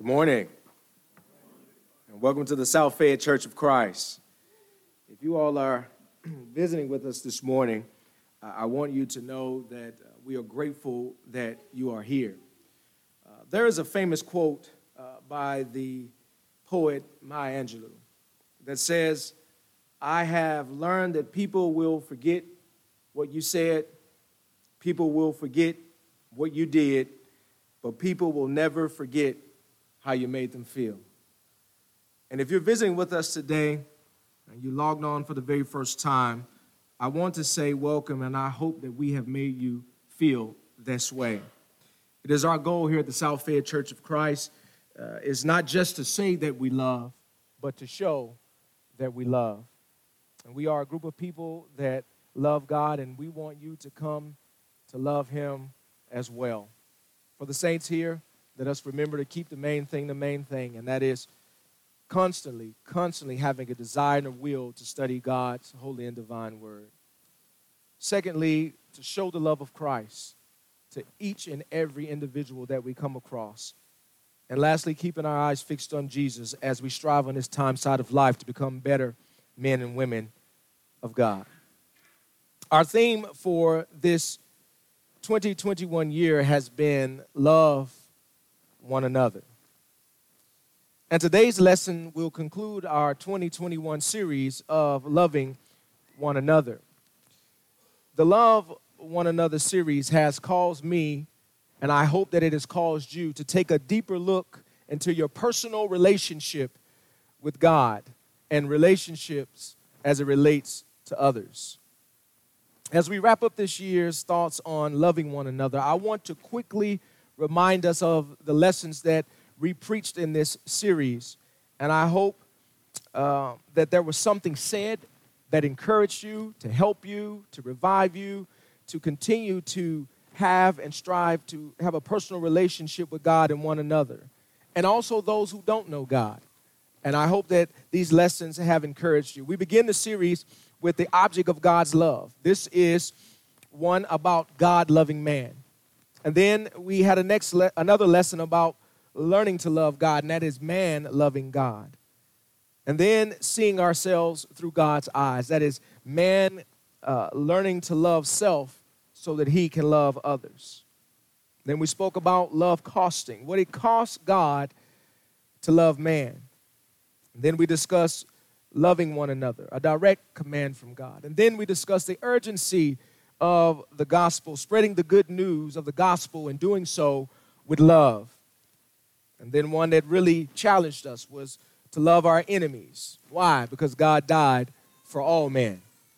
Good morning, and welcome to the South Fayette Church of Christ. If you all are visiting with us this morning, I want you to know that we are grateful that you are here. There is a famous quote by the poet Maya Angelou that says, "I have learned that people will forget what you said, people will forget what you did, but people will never forget how you made them feel." And if you're visiting with us today and you logged on for the very first time, I want to say welcome, and I hope that we have made you feel this way. It is our goal here at the South Fayette Church of Christ is not just to say that we love, but to show that we love. And we are a group of people that love God, and we want you to come to love Him as well. For the saints here, let us remember to keep the main thing, and that is constantly having a desire and a will to study God's holy and divine word. Secondly, to show the love of Christ to each and every individual that we come across. And lastly, keeping our eyes fixed on Jesus as we strive on this time side of life to become better men and women of God. Our theme for this 2021 year has been love one another. And today's lesson will conclude our 2021 series of loving one another. The Love One Another series has caused me, and I hope that it has caused you, to take a deeper look into your personal relationship with God and relationships as it relates to others. As we wrap up this year's thoughts on loving one another, I want to quickly remind us of the lessons that we preached in this series. And I hope that there was something said that encouraged you, to help you, to revive you, to continue to have and strive to have a personal relationship with God and one another, and also those who don't know God. And I hope that these lessons have encouraged you. We begin the series with the object of God's love. This is one about God loving man. And then we had another lesson about learning to love God, and that is man loving God. And then seeing ourselves through God's eyes. That is man learning to love self so that he can love others. Then we spoke about love costing, what it costs God to love man. And then we discussed loving one another, a direct command from God. And then we discussed the urgency of the gospel, spreading the good news of the gospel and doing so with love. And then one that really challenged us was to love our enemies. Why? Because God died for all men.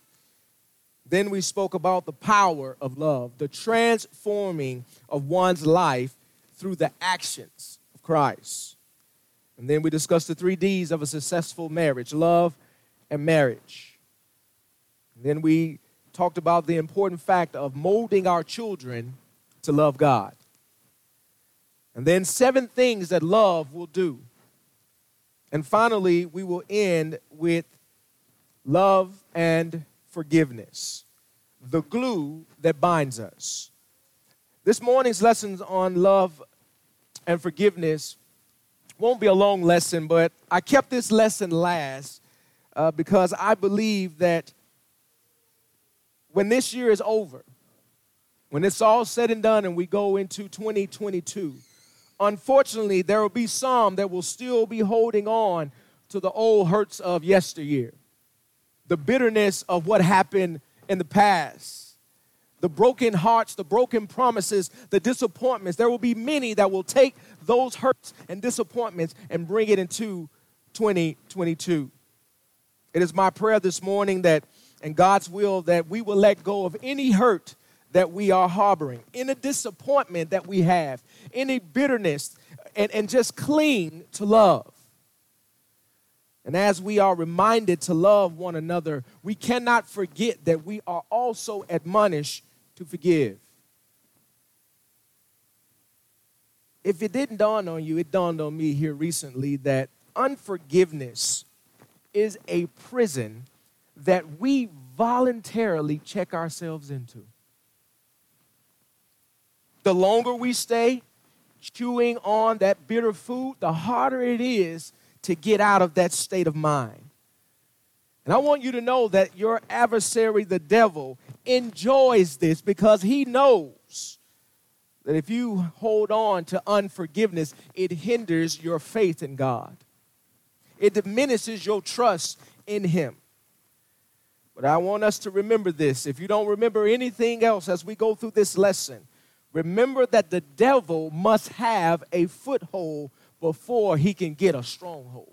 Then we spoke about the power of love, the transforming of one's life through the actions of Christ. And then we discussed the 3 Ds of a successful marriage, love and marriage. And then we talked about the important fact of molding our children to love God. And then 7 things that love will do. And finally, we will end with love and forgiveness, the glue that binds us. This morning's lessons on love and forgiveness won't be a long lesson, but I kept this lesson last because I believe that when this year is over, when it's all said and done and we go into 2022, unfortunately, there will be some that will still be holding on to the old hurts of yesteryear, the bitterness of what happened in the past, the broken hearts, the broken promises, the disappointments. There will be many that will take those hurts and disappointments and bring it into 2022. It is my prayer this morning that, and God's will, that we will let go of any hurt that we are harboring, any disappointment that we have, any bitterness, and just cling to love. And as we are reminded to love one another, we cannot forget that we are also admonished to forgive. If it didn't dawn on you, it dawned on me here recently that unforgiveness is a prison that we voluntarily check ourselves into. The longer we stay, chewing on that bitter food, the harder it is to get out of that state of mind. And I want you to know that your adversary, the devil, enjoys this because he knows that if you hold on to unforgiveness, it hinders your faith in God. It diminishes your trust in him. But I want us to remember this. If you don't remember anything else as we go through this lesson, remember that the devil must have a foothold before he can get a stronghold.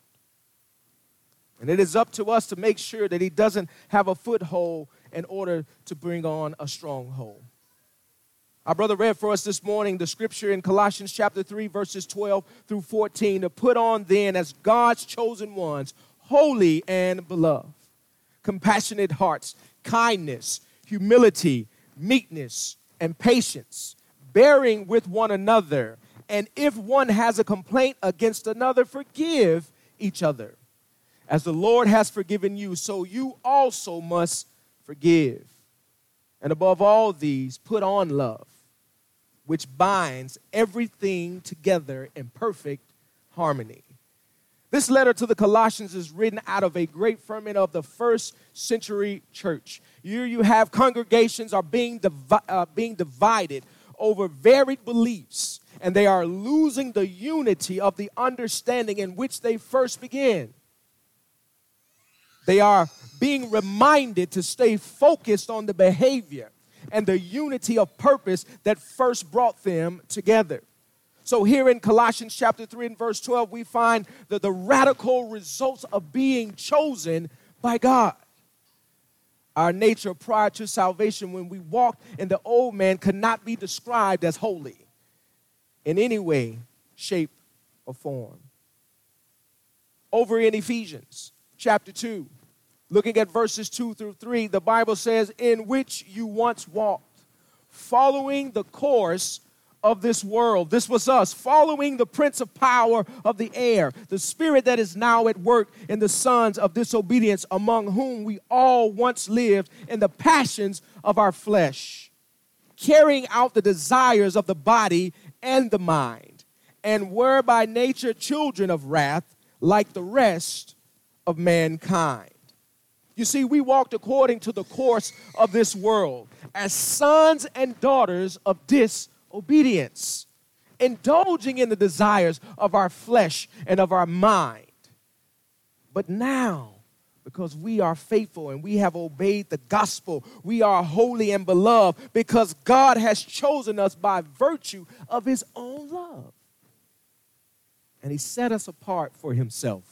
And it is up to us to make sure that he doesn't have a foothold in order to bring on a stronghold. Our brother read for us this morning the scripture in Colossians chapter 3, verses 12 through 14, to put on then as God's chosen ones, holy and beloved, compassionate hearts, kindness, humility, meekness, and patience, bearing with one another. And if one has a complaint against another, forgive each other. As the Lord has forgiven you, so you also must forgive. And above all these, put on love, which binds everything together in perfect harmony. This letter to the Colossians is written out of a great ferment of the first century church. Here you have congregations are being divided over varied beliefs, and they are losing the unity of the understanding in which they first began. They are being reminded to stay focused on the behavior and the unity of purpose that first brought them together. So here in Colossians chapter 3 and verse 12, we find the radical results of being chosen by God. Our nature prior to salvation, when we walked in the old man, could not be described as holy in any way, shape, or form. Over in Ephesians chapter 2, looking at verses 2 through 3, the Bible says, in which you once walked, following the course of this world. This was us, following the prince of power of the air, the spirit that is now at work in the sons of disobedience, among whom we all once lived in the passions of our flesh, carrying out the desires of the body and the mind, and were by nature children of wrath, like the rest of mankind. You see, we walked according to the course of this world as sons and daughters of disobedience, indulging in the desires of our flesh and of our mind. But now, because we are faithful and we have obeyed the gospel, we are holy and beloved because God has chosen us by virtue of his own love. And he set us apart for himself.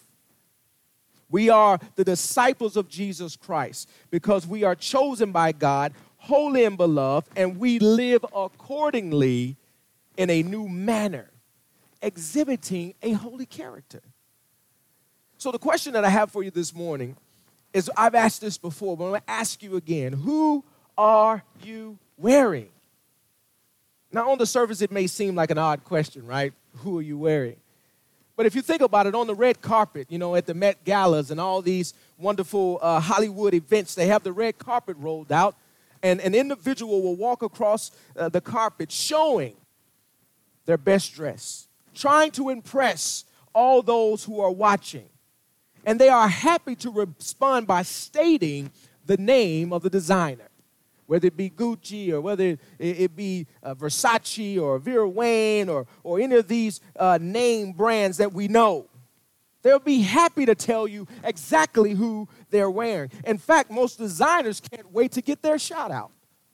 We are the disciples of Jesus Christ because we are chosen by God, holy and beloved, and we live accordingly in a new manner, exhibiting a holy character. So the question that I have for you this morning is, I've asked this before, but I'm going to ask you again. Who are you wearing? Now, on the surface, it may seem like an odd question, right? Who are you wearing? But if you think about it, on the red carpet, at the Met Galas and all these wonderful Hollywood events, they have the red carpet rolled out, and an individual will walk across the carpet showing their best dress, trying to impress all those who are watching. And they are happy to respond by stating the name of the designer, whether it be Gucci or whether it be Versace or Vera Wang or any of these name brands that we know. They'll be happy to tell you exactly who they're wearing. In fact, most designers can't wait to get their shout out.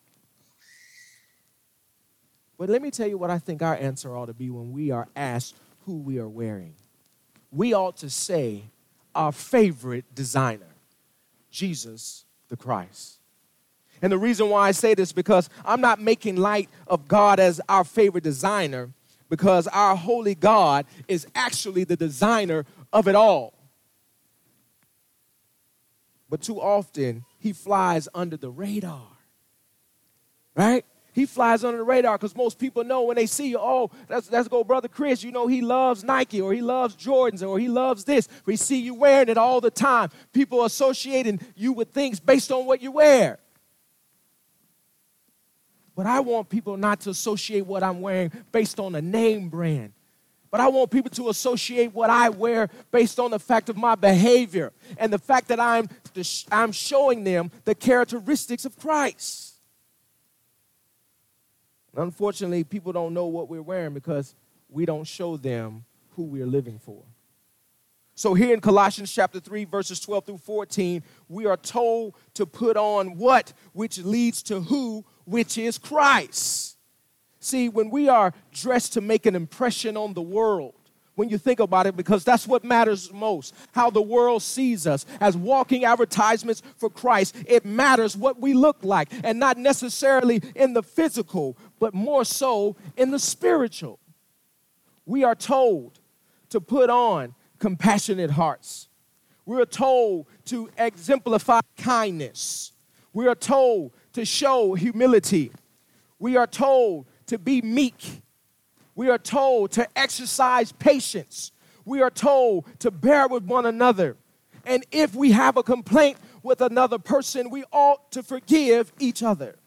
But let me tell you what I think our answer ought to be when we are asked who we are wearing. We ought to say our favorite designer, Jesus the Christ. And the reason why I say this, because I'm not making light of God as our favorite designer, because our holy God is actually the designer of it all. But too often, he flies under the radar, right? He flies under the radar because most people know when they see you, oh, that's go Brother Chris. He loves Nike or he loves Jordans or he loves this. We see you wearing it all the time. People associating you with things based on what you wear. But I want people not to associate what I'm wearing based on a name brand. But I want people to associate what I wear based on the fact of my behavior and the fact that I'm showing them the characteristics of Christ. And unfortunately, people don't know what we're wearing because we don't show them who we're living for. So here in Colossians chapter 3, verses 12 through 14, we are told to put on what? Which leads to who? Which is Christ. See, when we are dressed to make an impression on the world, when you think about it, because that's what matters most, how the world sees us as walking advertisements for Christ, it matters what we look like, and not necessarily in the physical, but more so in the spiritual. We are told to put on compassionate hearts. We are told to exemplify kindness. We are told to show humility. We are told to be meek. We are told to exercise patience. We are told to bear with one another. And if we have a complaint with another person, we ought to forgive each other.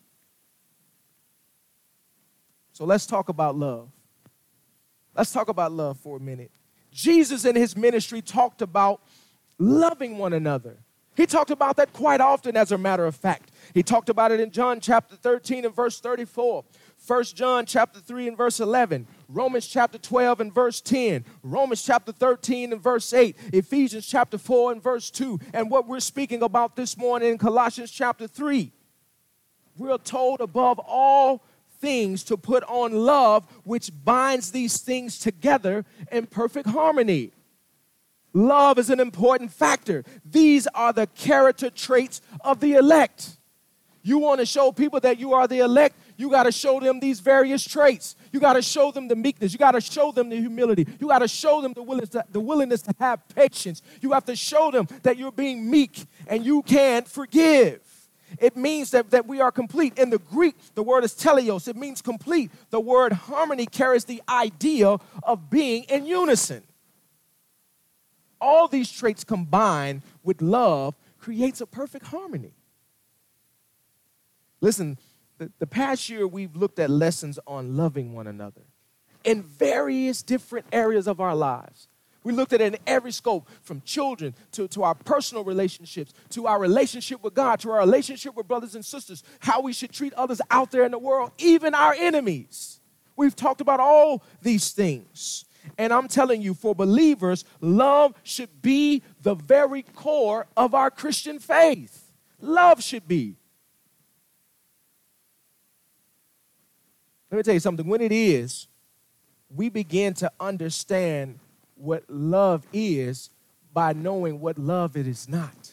So let's talk about love. Let's talk about love for a minute. Jesus in his ministry talked about loving one another. He talked about that quite often, as a matter of fact. He talked about it in John chapter 13 and verse 34. 1 John chapter 3 and verse 11, Romans chapter 12 and verse 10, Romans chapter 13 and verse 8, Ephesians chapter 4 and verse 2, and what we're speaking about this morning in Colossians chapter 3. We're told above all things to put on love, which binds these things together in perfect harmony. Love is an important factor. These are the character traits of the elect. You want to show people that you are the elect, you got to show them these various traits. You got to show them the meekness. You got to show them the humility. You got to show them the willingness to have patience. You have to show them that you're being meek and you can forgive. It means that we are complete. In the Greek, the word is teleos. It means complete. The word harmony carries the idea of being in unison. All these traits combined with love creates a perfect harmony. Listen, the past year we've looked at lessons on loving one another in various different areas of our lives. We looked at it in every scope, from children to our personal relationships, to our relationship with God, to our relationship with brothers and sisters, how we should treat others out there in the world, even our enemies. We've talked about all these things. And I'm telling you, for believers, love should be the very core of our Christian faith. Love should be. Let me tell you something. When it is, we begin to understand what love is by knowing what love it is not.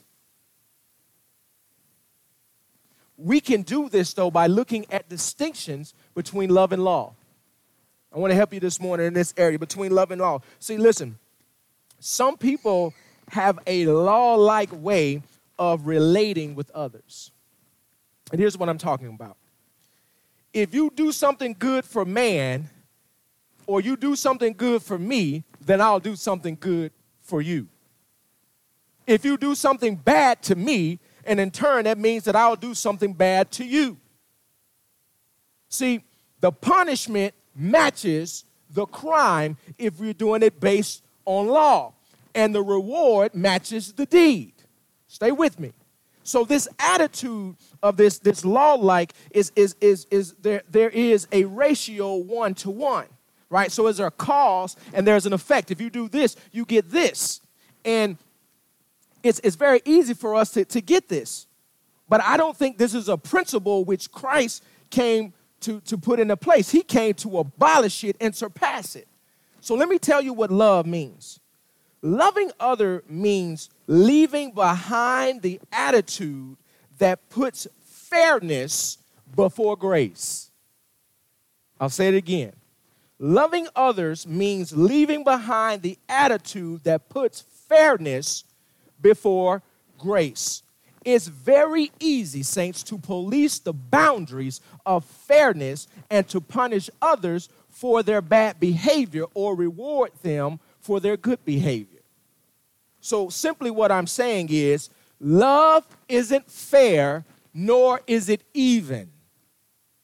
We can do this, though, by looking at distinctions between love and law. I want to help you this morning in this area between love and law. See, listen, some people have a law-like way of relating with others. And here's what I'm talking about. If you do something good for man, or you do something good for me, then I'll do something good for you. If you do something bad to me, and in turn, that means that I'll do something bad to you. See, the punishment matches the crime if you're doing it based on law, and the reward matches the deed. Stay with me. So this attitude of this law-like is there is a ratio 1-to-1, right? So there's a cause and there's an effect. If you do this, you get this. And it's very easy for us to get this. But I don't think this is a principle which Christ came to put into place. He came to abolish it and surpass it. So let me tell you what love means. Loving other means leaving behind the attitude that puts fairness before grace. I'll say it again. Loving others means leaving behind the attitude that puts fairness before grace. It's very easy, saints, to police the boundaries of fairness and to punish others for their bad behavior or reward them for their good behavior. So simply what I'm saying is, love isn't fair, nor is it even.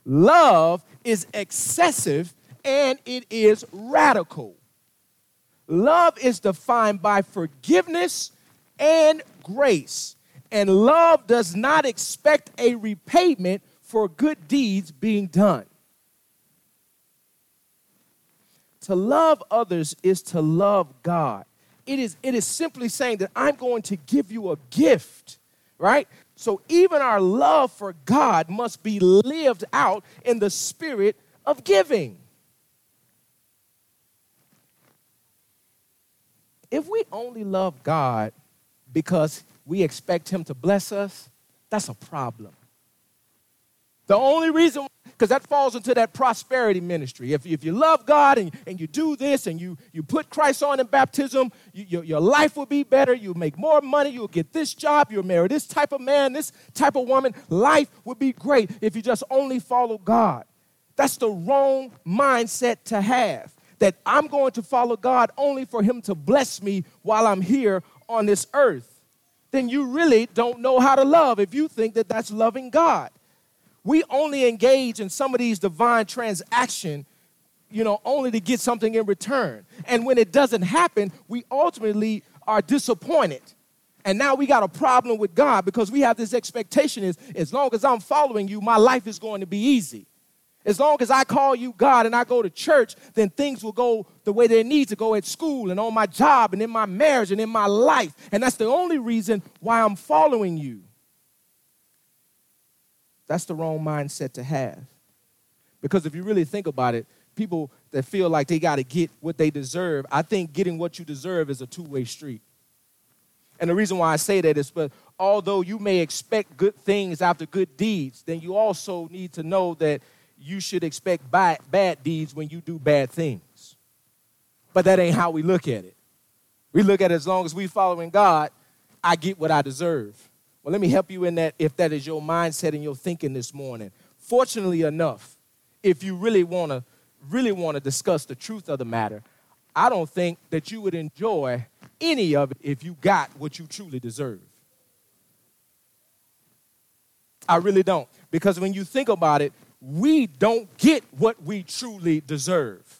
Love is excessive and it is radical. Love is defined by forgiveness and grace. And love does not expect a repayment for good deeds being done. To love others is to love God. It is simply saying that I'm going to give you a gift, right? So even our love for God must be lived out in the spirit of giving. If we only love God because we expect him to bless us, that's a problem. The only reason, because that falls into that prosperity ministry. If you love God and you do this and you put Christ on in baptism, your life will be better. You'll make more money. You'll get this job. You'll marry this type of man, this type of woman. Life would be great if you just only follow God. That's the wrong mindset to have, that I'm going to follow God only for him to bless me while I'm here on this earth. Then you really don't know how to love if you think that that's loving God. We only engage in some of these divine transactions, only to get something in return. And when it doesn't happen, we ultimately are disappointed. And now we got a problem with God because we have this expectation is as long as I'm following you, my life is going to be easy. As long as I call you God and I go to church, then things will go the way they need to go at school and on my job and in my marriage and in my life. And that's the only reason why I'm following you. That's the wrong mindset to have. Because if you really think about it, people that feel like they got to get what they deserve, I think getting what you deserve is a two-way street. And the reason why I say that is, but although you may expect good things after good deeds, then you also need to know that you should expect bad deeds when you do bad things. But that ain't how we look at it. We look at it as long as we following God, I get what I deserve. Well, let me help you in that if that is your mindset and your thinking this morning. Fortunately enough, if you really want to discuss the truth of the matter, I don't think that you would enjoy any of it if you got what you truly deserve. I really don't. Because when you think about it, we don't get what we truly deserve.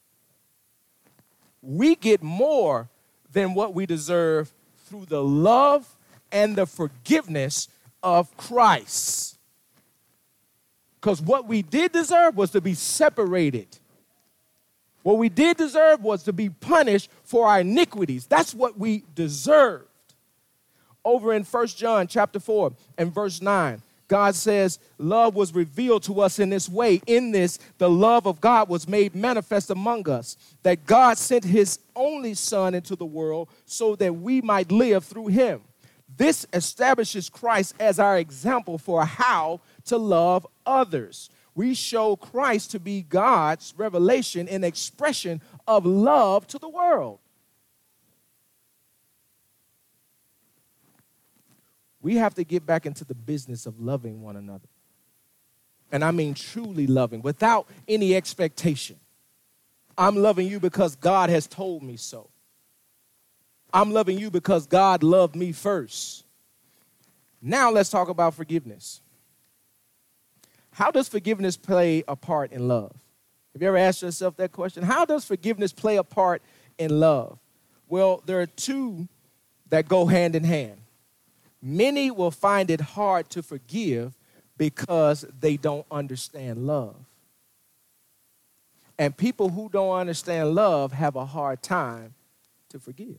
We get more than what we deserve through the love and the forgiveness of Christ. Because what we did deserve was to be separated. What we did deserve was to be punished for our iniquities. That's what we deserved. Over in 1 John chapter 4 and verse 9, God says, love was revealed to us in this way. In this, the love of God was made manifest among us, that God sent his only Son into the world so that we might live through him. This establishes Christ as our example for how to love others. We show Christ to be God's revelation and expression of love to the world. We have to get back into the business of loving one another. And I mean truly loving, without any expectation. I'm loving you because God has told me so. I'm loving you because God loved me first. Now let's talk about forgiveness. How does forgiveness play a part in love? Have you ever asked yourself that question? How does forgiveness play a part in love? Well, there are two that go hand in hand. Many will find it hard to forgive because they don't understand love. And people who don't understand love have a hard time to forgive.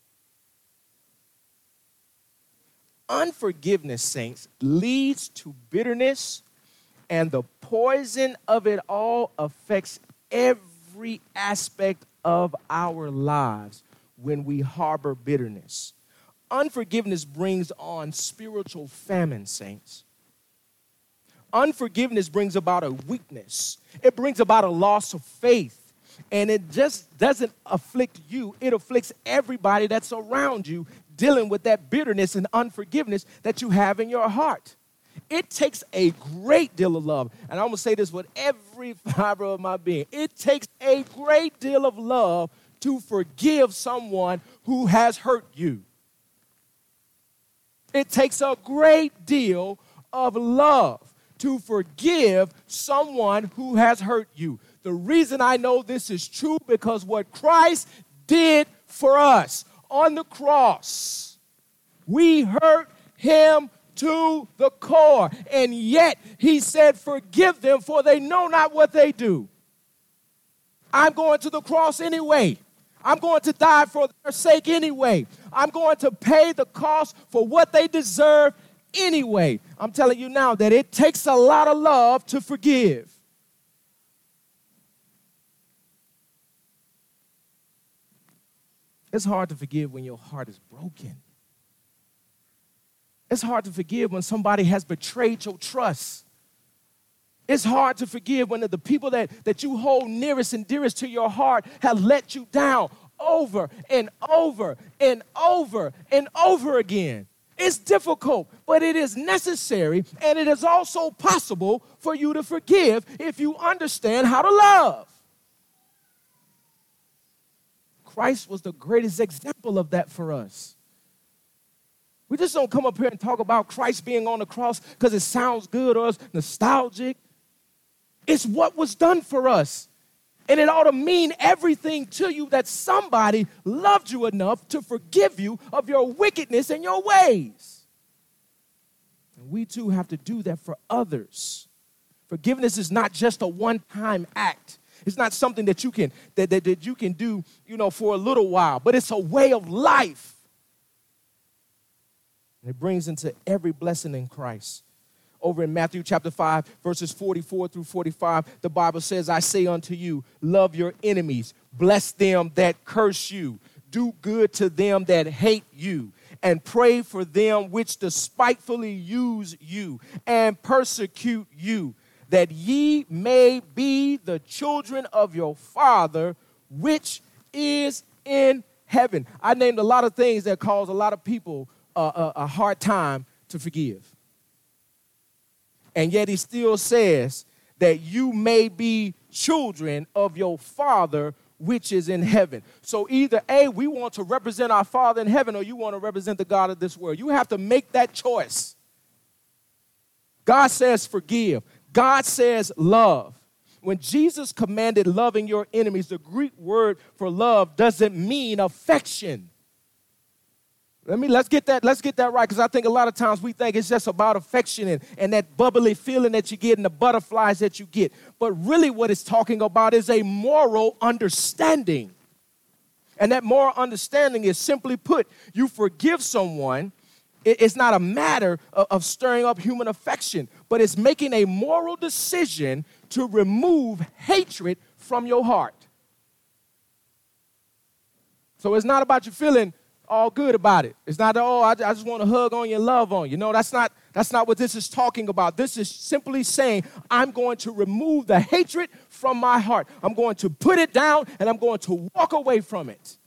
Unforgiveness, saints, leads to bitterness, and the poison of it all affects every aspect of our lives when we harbor bitterness. Unforgiveness brings on spiritual famine, saints. Unforgiveness brings about a weakness. It brings about a loss of faith. And it just doesn't afflict you. It afflicts everybody that's around you dealing with that bitterness and unforgiveness that you have in your heart. It takes a great deal of love. And I'm going to say this with every fiber of my being. It takes a great deal of love to forgive someone who has hurt you. It takes a great deal of love to forgive someone who has hurt you. The reason I know this is true because what Christ did for us on the cross, we hurt him to the core. And yet he said, forgive them, for they know not what they do. I'm going to the cross anyway. I'm going to die for their sake anyway. I'm going to pay the cost for what they deserve anyway. I'm telling you now that it takes a lot of love to forgive. It's hard to forgive when your heart is broken. It's hard to forgive when somebody has betrayed your trust. It's hard to forgive when the people that you hold nearest and dearest to your heart have let you down over and over and over and over again. It's difficult, but it is necessary, and it is also possible for you to forgive if you understand how to love. Christ was the greatest example of that for us. We just don't come up here and talk about Christ being on the cross because it sounds good or it's nostalgic. It's what was done for us. And it ought to mean everything to you that somebody loved you enough to forgive you of your wickedness and your ways. And we too have to do that for others. Forgiveness is not just a one-time act. It's not something that you can that you can do, for a little while, but it's a way of life. And it brings into every blessing in Christ. Over in Matthew chapter 5, verses 44 through 45, the Bible says, I say unto you, love your enemies, bless them that curse you, do good to them that hate you, and pray for them which despitefully use you and persecute you, that ye may be the children of your Father which is in heaven. I named a lot of things that cause a lot of people a hard time to forgive. And yet he still says that you may be children of your Father which is in heaven. So either A, we want to represent our Father in heaven, or you want to represent the God of this world. You have to make that choice. God says forgive. God says love. When Jesus commanded loving your enemies, the Greek word for love doesn't mean affection. Let's get that right, because I think a lot of times we think it's just about affection and that bubbly feeling that you get and the butterflies that you get. But really what it's talking about is a moral understanding. And that moral understanding is, simply put, you forgive someone. It's not a matter of stirring up human affection, but it's making a moral decision to remove hatred from your heart. So it's not about you feeling all good about it. It's not, I just want to hug on you and love on you. No, that's not what this is talking about. This is simply saying, I'm going to remove the hatred from my heart. I'm going to put it down, and I'm going to walk away from it.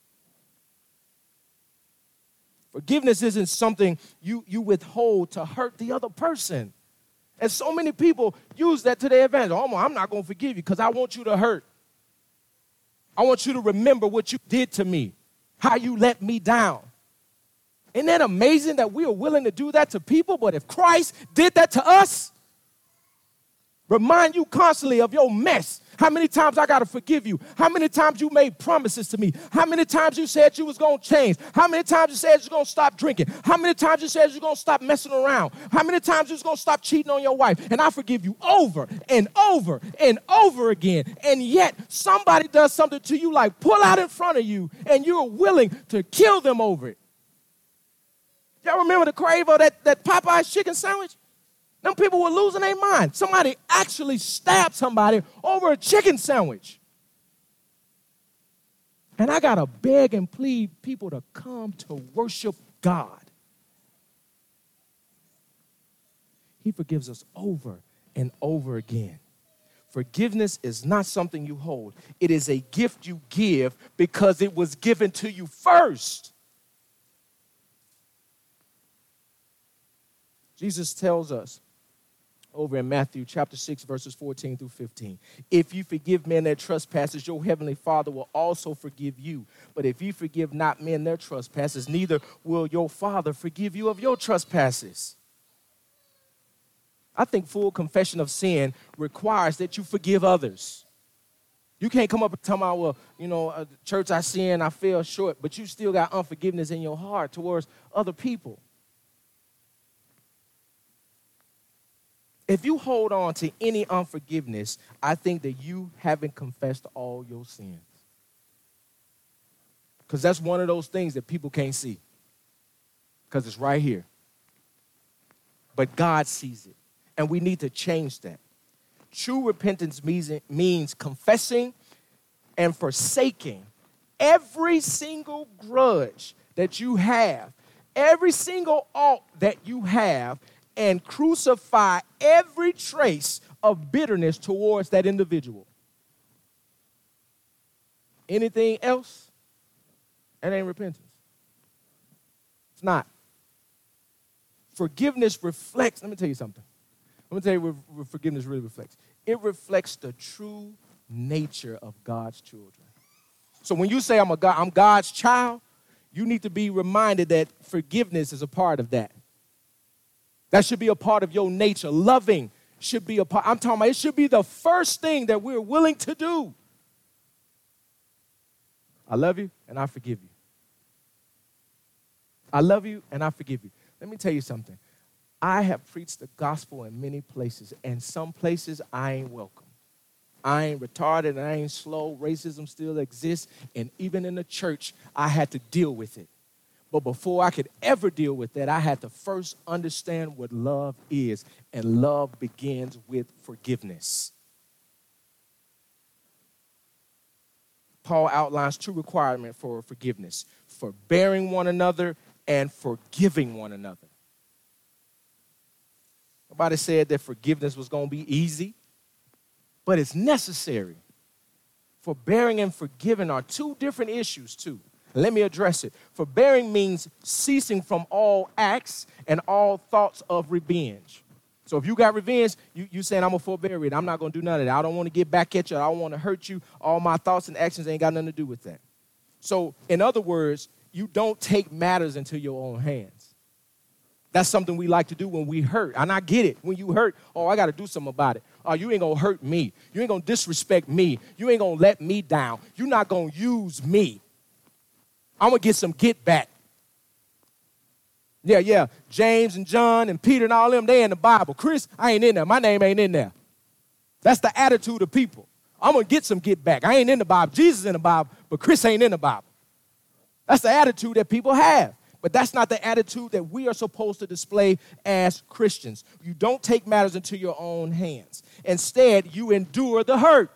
Forgiveness isn't something you withhold to hurt the other person. And so many people use that to their advantage. Oh, I'm not going to forgive you because I want you to hurt. I want you to remember what you did to me, how you let me down. Isn't that amazing that we are willing to do that to people? But if Christ did that to us, remind you constantly of your mess. How many times I got to forgive you? How many times you made promises to me? How many times you said you was going to change? How many times you said you're going to stop drinking? How many times you said you're going to stop messing around? How many times you was going to stop cheating on your wife? And I forgive you over and over and over again. And yet somebody does something to you, like pull out in front of you, and you're willing to kill them over it. Y'all remember the crave of that Popeye's chicken sandwich? Them people were losing their mind. Somebody actually stabbed somebody over a chicken sandwich. And I got to beg and plead people to come to worship God. He forgives us over and over again. Forgiveness is not something you hold. It is a gift you give because it was given to you first. Jesus tells us over in Matthew chapter 6, verses 14 through 15. If you forgive men their trespasses, your heavenly Father will also forgive you. But if you forgive not men their trespasses, neither will your Father forgive you of your trespasses. I think full confession of sin requires that you forgive others. You can't come up and tell me, well, church, I sin, I fell short, but you still got unforgiveness in your heart towards other people. If you hold on to any unforgiveness, I think that you haven't confessed all your sins. Because that's one of those things that people can't see. Because it's right here. But God sees it. And we need to change that. True repentance means confessing and forsaking every single grudge that you have, every single ought that you have, and crucify every trace of bitterness towards that individual. Anything else, that ain't repentance. It's not. Forgiveness reflects, let me tell you something. Let me tell you what forgiveness really reflects. It reflects the true nature of God's children. So when you say I'm God's child, you need to be reminded that forgiveness is a part of that. That should be a part of your nature. Loving should be a part. I'm talking about it should be the first thing that we're willing to do. I love you and I forgive you. I love you and I forgive you. Let me tell you something. I have preached the gospel in many places, and some places I ain't welcome. I ain't retarded and I ain't slow. Racism still exists, and even in the church, I had to deal with it. But before I could ever deal with that, I had to first understand what love is, and love begins with forgiveness. Paul outlines two requirements for forgiveness: forbearing one another and forgiving one another. Nobody said that forgiveness was going to be easy, but it's necessary. Forbearing and forgiving are two different issues, too. Let me address it. Forbearing means ceasing from all acts and all thoughts of revenge. So if you got revenge, you saying, I'm going to forbear it. I'm not going to do none of that. I don't want to get back at you. I don't want to hurt you. All my thoughts and actions ain't got nothing to do with that. So in other words, you don't take matters into your own hands. That's something we like to do when we hurt. And I get it. When you hurt, I got to do something about it. You ain't going to hurt me. You ain't going to disrespect me. You ain't going to let me down. You're not going to use me. I'm going to get some get back. Yeah. James and John and Peter and all them, they in the Bible. Chris, I ain't in there. My name ain't in there. That's the attitude of people. I'm going to get some get back. I ain't in the Bible. Jesus is in the Bible, but Chris ain't in the Bible. That's the attitude that people have. But that's not the attitude that we are supposed to display as Christians. You don't take matters into your own hands. Instead, you endure the hurt.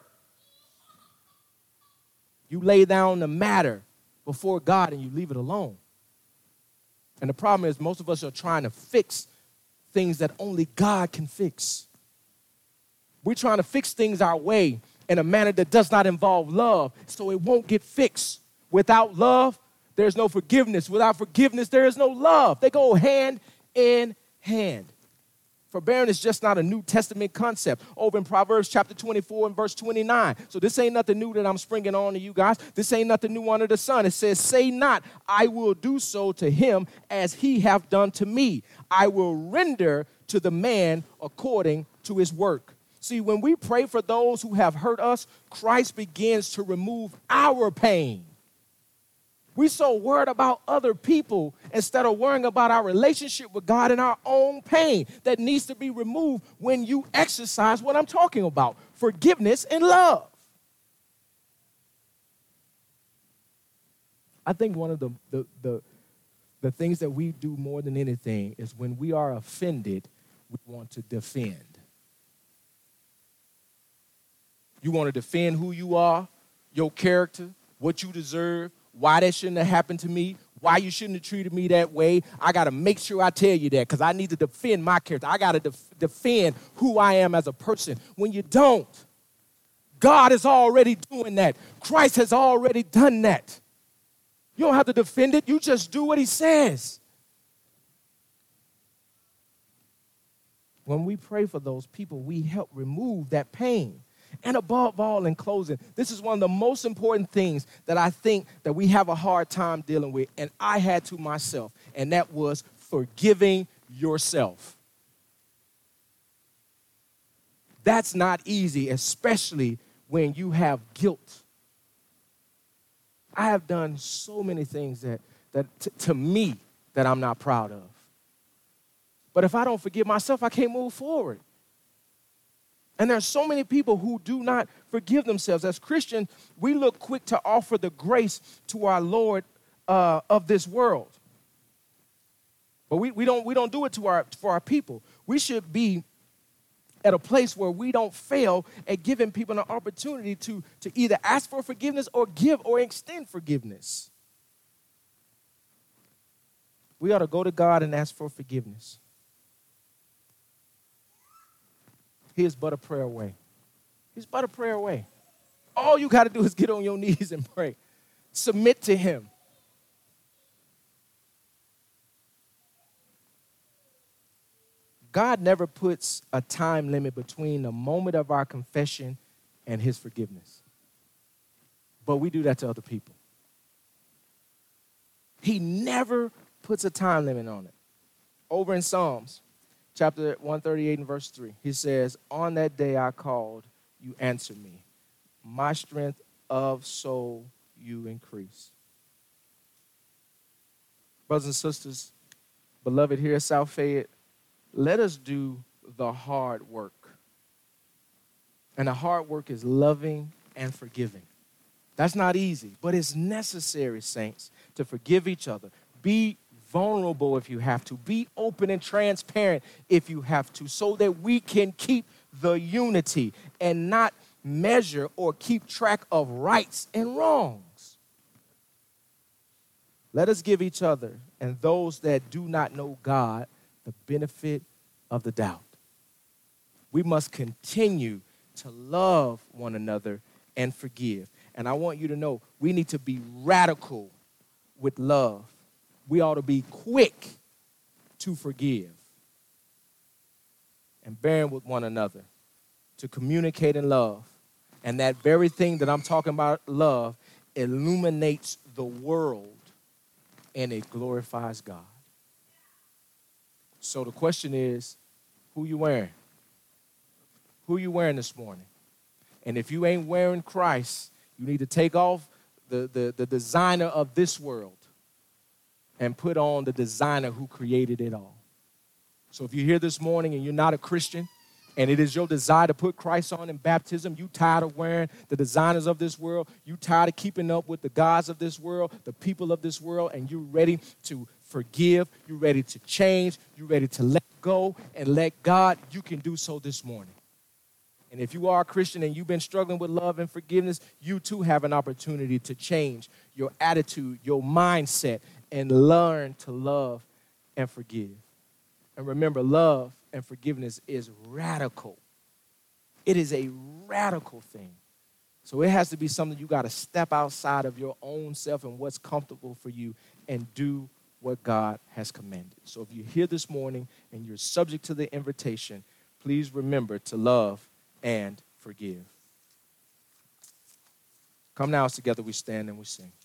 You lay down the matter before God and you leave it alone. And the problem is most of us are trying to fix things that only God can fix. We're trying to fix things our way in a manner that does not involve love, so it won't get fixed. Without love, there's no forgiveness. Without forgiveness, there is no love. They go hand in hand. Forbearing is just not a New Testament concept. Over in Proverbs chapter 24 and verse 29. So this ain't nothing new that I'm springing on to you guys. This ain't nothing new under the sun. It says, say not, I will do so to him as he hath done to me. I will render to the man according to his work. See, when we pray for those who have hurt us, Christ begins to remove our pain. We're so worried about other people instead of worrying about our relationship with God and our own pain that needs to be removed when you exercise what I'm talking about, forgiveness and love. I think one of the things that we do more than anything is when we are offended, we want to defend. You want to defend who you are, your character, what you deserve, why that shouldn't have happened to me, why you shouldn't have treated me that way. I got to make sure I tell you that because I need to defend my character. I got to defend who I am as a person. When you don't, God is already doing that. Christ has already done that. You don't have to defend it. You just do what he says. When we pray for those people, we help remove that pain. And above all, in closing, this is one of the most important things that I think that we have a hard time dealing with, and I had to myself, and that was forgiving yourself. That's not easy, especially when you have guilt. I have done so many things that to me that I'm not proud of. But if I don't forgive myself, I can't move forward. And there are so many people who do not forgive themselves. As Christians, we look quick to offer the grace to our Lord of this world. But we don't do it for our people. We should be at a place where we don't fail at giving people an opportunity to either ask for forgiveness or give or extend forgiveness. We ought to go to God and ask for forgiveness. He is but a prayer away. He's but a prayer away. All you got to do is get on your knees and pray. Submit to him. God never puts a time limit between the moment of our confession and his forgiveness. But we do that to other people. He never puts a time limit on it. Over in Psalms, chapter 138 and verse 3, he says, "On that day I called, you answered me. My strength of soul you increase." Brothers and sisters, beloved here at South Fayette, let us do the hard work. And the hard work is loving and forgiving. That's not easy, but it's necessary, saints, to forgive each other. Be vulnerable if you have to. Be open and transparent if you have to, so that we can keep the unity and not measure or keep track of rights and wrongs. Let us give each other and those that do not know God the benefit of the doubt. We must continue to love one another and forgive. And I want you to know we need to be radical with love. We ought to be quick to forgive and bearing with one another, to communicate in love. And that very thing that I'm talking about, love, illuminates the world and it glorifies God. So the question is, who you wearing? Who you wearing this morning? And if you ain't wearing Christ, you need to take off the designer of this world and put on the designer who created it all. So if you're here this morning and you're not a Christian, and it is your desire to put Christ on in baptism, you tired of wearing the designers of this world, you tired of keeping up with the gods of this world, the people of this world, and you're ready to forgive, you're ready to change, you're ready to let go and let God, you can do so this morning. And if you are a Christian and you've been struggling with love and forgiveness, you too have an opportunity to change your attitude, your mindset, and learn to love and forgive. And remember, love and forgiveness is radical. It is a radical thing. So it has to be something you got to step outside of your own self and what's comfortable for you and do what God has commanded. So if you're here this morning and you're subject to the invitation, please remember to love and forgive. Come now, together we stand and we sing.